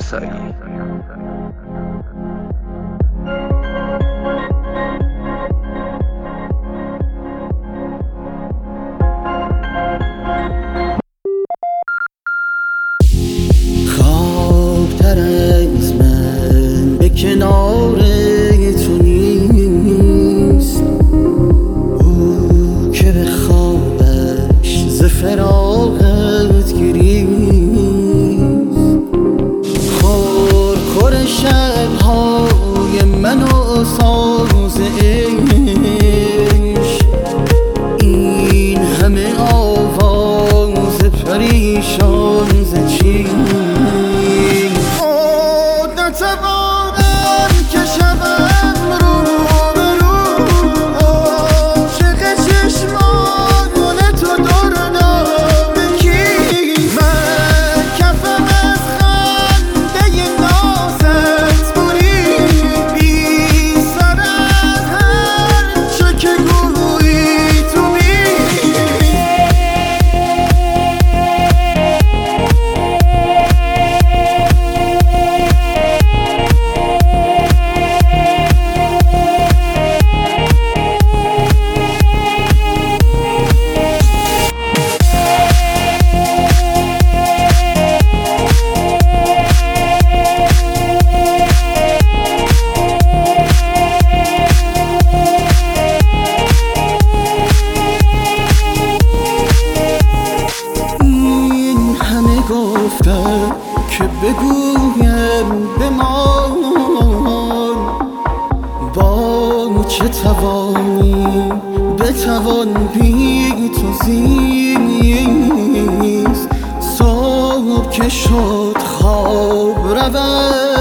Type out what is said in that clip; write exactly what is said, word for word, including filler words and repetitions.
انصاری. خوابتر از من به کنار تو نیست، او که به خوابش ز فراغت گریست. خورخور شبهای من و ساز عشق، این همه آواز پریشان ز چیست؟ نتوانم که شبم رو به رو عاشق چشمان تو دارم کی؟ من کفم از خنده نازت برید، بی سر از هر چه که گویی تو می. گفتم که بگویم بمان، با چه توانی بتوان بی تو زیست. صبح که شد خواب رود